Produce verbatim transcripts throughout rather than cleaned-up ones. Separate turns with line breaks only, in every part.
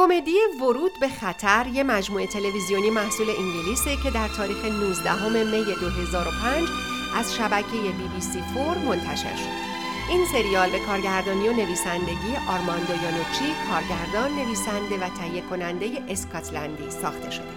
کمدی ورود به خطر یه مجموعه تلویزیونی محصول انگلیسه که در تاریخ نوزدهم می دو هزار و پنج از شبکه بی بی سی فور منتشر شد. این سریال به کارگردانی و نویسندگی آرماندو یانوچی، کارگردان، نویسنده و تهیه کننده اسکاتلندی ساخته شده.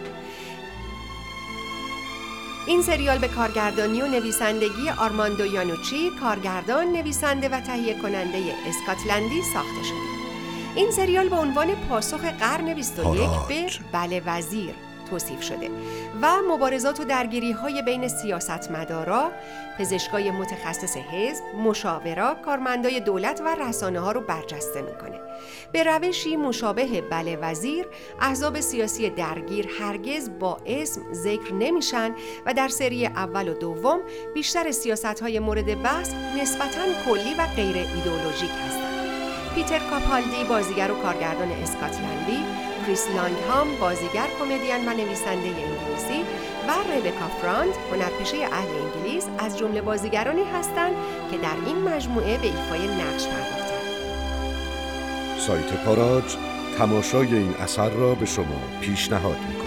این سریال به کارگردانی و نویسندگی آرماندو یانوچی، کارگردان، نویسنده و تهیه کننده اسکاتلندی ساخته شده. این سریال به عنوان پاسخ قرن بیست و یک به بله وزیر توصیف شده و مبارزات و درگیری‌های بین سیاستمدارا، پزشکای متخصص حزب، مشاورا، کارمندای دولت و رسانه‌ها رو برجسته می‌کنه. به روشی مشابه بله وزیر، احزاب سیاسی درگیر هرگز با اسم ذکر نمیشن و در سری اول و دوم بیشتر سیاست‌های مورد بحث نسبتاً کلی و غیر ایدئولوژیک هستند. پیتر کاپالدی بازیگر و کارگردان اسکاتلندی، کریس لانگهام بازیگر، کمدین و نویسنده انگلیسی و ربکا فرانت هنرپیشه اهل انگلیس از جمله بازیگرانی هستند که در این مجموعه به ایفای نقش پرداختند.
سایت پاراج تماشای این اثر را به شما پیشنهاد می‌کند.